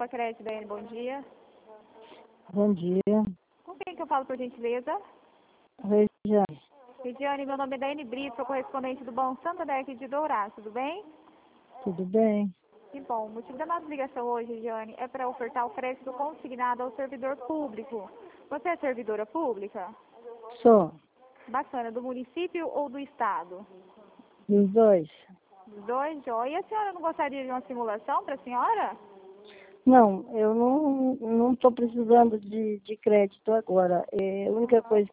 Crédito, Daiane, bom dia. Bom dia. Com quem que eu falo, por gentileza? Regiane. Regiane, meu nome é Daiane Brito, sou correspondente do Banco Santander aqui de Dourados, tudo bem? Tudo bem? Que bom. O motivo da nossa ligação hoje, Regiane, é para ofertar o crédito consignado ao servidor público. Você é servidora pública? Sou. Bacana. Do município ou do estado? Dos dois? Dos dois, joia. E a senhora não gostaria de uma simulação para a senhora? Não, eu não estou precisando de crédito agora. A única coisa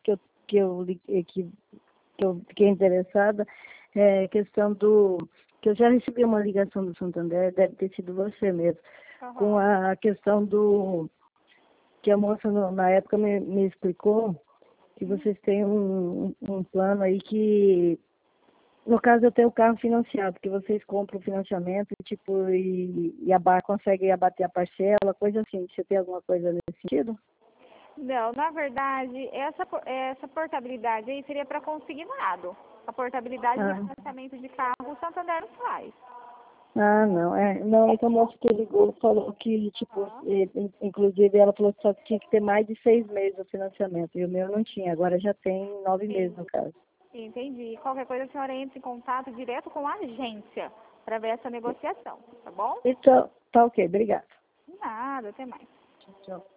que eu fiquei interessada é a questão que eu já recebi uma ligação do Santander, deve ter sido você mesmo, com a questão que a moça na época me explicou que vocês têm um plano aí que, no caso, eu tenho o carro financiado, que vocês compram o financiamento, tipo, conseguem abater a parcela, coisa assim. Você tem alguma coisa nesse sentido? Não, na verdade, essa portabilidade aí seria para consignado. A portabilidade do financiamento de carro, o Santander não faz. Não, não, essa moça que ligou falou que, tipo, inclusive ela falou que só tinha que ter mais de 6 meses o financiamento, e o meu não tinha, agora já tem 9 meses no caso. Entendi. Qualquer coisa a senhora entra em contato direto com a agência para ver essa negociação, tá bom? Então, tá ok, obrigada. Nada, até mais. Tchau.